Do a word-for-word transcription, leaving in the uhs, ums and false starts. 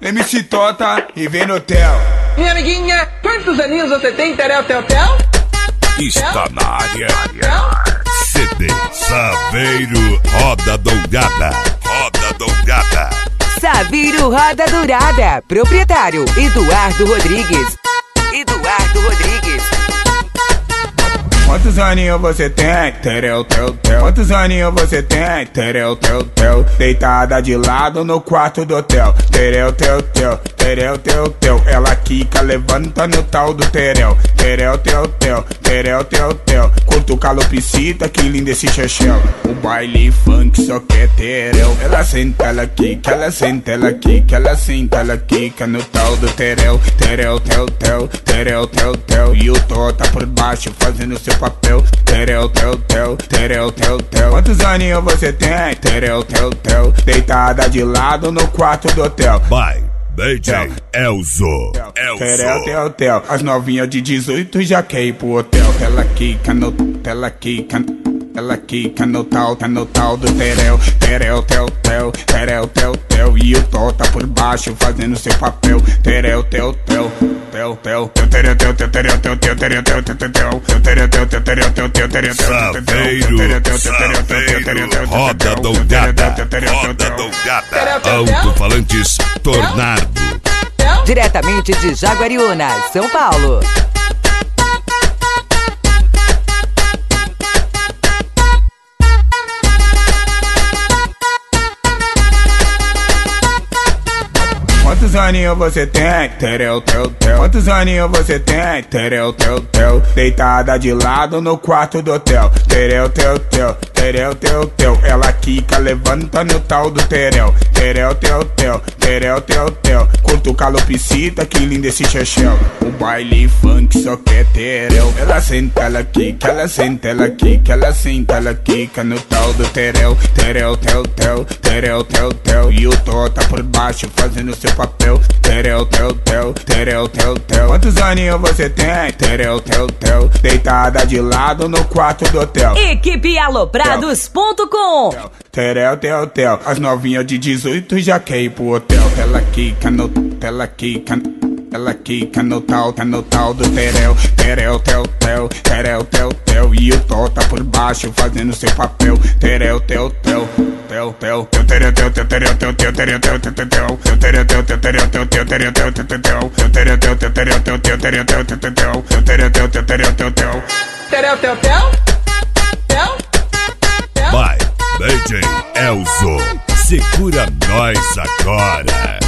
M C Tota e vem no hotel. Minha amiguinha, quantos aninhos você tem, Terel, tel, tel? Está na área. C D Saveiro Roda Dourada. Roda Dourada. Saveiro Roda Dourada. Proprietário Eduardo Rodrigues. Eduardo Rodrigues. Quantos aninhos você tem? Terel, tel, tel. Quantos aninhos você tem? Terel, tel, tel. Deitada de lado no quarto do hotel. Terel, tel, tel. Terel, tel, tel. Ela quica, levanta no tal do terel. Terel, tel, tel. Terel, tel, tel. Curto calopsita, que lindo esse chechel. O baile funk só quer terel. Ela senta, ela quica, ela senta, ela quica, ela senta, ela quica no tal do terel. Terel, tel, tel. Terel, tel, tel. E o Tota por baixo fazendo seu papel. Terel, tel, tel. Terel, tel, tel. Quantos aninhos você tem? Terel, tel, tel. Deitada de lado no quarto do hotel. Vai, D J Elzo. Terel, tel, tel. As novinhas de dezoito já quer ir pro hotel. Ela quica no... Ela quica... Ela quica no tal, tá no tal do terel. Terel, tel, tel. Terel, tel, tel. E o Tota por baixo fazendo seu papel. Terel, tel, tel. Tel, tel. Terel, tel, tel, terel, tel, tel, terel, tel, tel, tel, tel. Terel, tel, tel, terel, tel, tel, terel, tel, tel, tel. Saveiro, Roda Dourada. Roda Dourada. Alto-falantes Tornado. Diretamente de Jaguariúna, São Paulo. Quantos aninhos você tem? Terel, tel, tel. Quantos aninhos você tem? Terel, tel, tel. Deitada de lado no quarto do hotel. Terel, tel, tel. Terel, tel, tel. Ela quica, levanta no tal do terel. Terel, tel, tel. Terel, tel, tel. Curto calopsita, que lindo esse chechel. O baile funk só quer terel. Ela senta, ela quica, ela senta, ela quica, ela senta, ela quica no tal do terel. Terel, tel, tel. Terel, tel, tel. E o Tota por baixo fazendo seu papel. Terel, tel, tel. Terel, tel, tel. Quantos aninhos você tem? Terel, tel, tel. Deitada de lado no quarto do hotel. Equipe Aloprados ponto com. Terel, tel, tel. As novinhas de dezoito já quer ir pro hotel. Ela quica no... Ela quica... Ela quica no tal, tá no tal do terel. Terel, tel, tel. Terel, tel, tel. E o Tota por baixo fazendo seu papel. Terel, tel, tel. Tel, tel. Terel, tel, tel, terel, tel, tel, terel, tel, tel, tel, tel. Terel, tel, tel, terel, tel, tel, terel, tel, tel, tel, tel. Terel, tel, tel, terel, tel, tel, terel, tel, tel, tel, tel. Terel, tel, tel, terel, tel, tel. Terel, tel, tel. Tel. Vai, D J Elzo. Segura nós agora.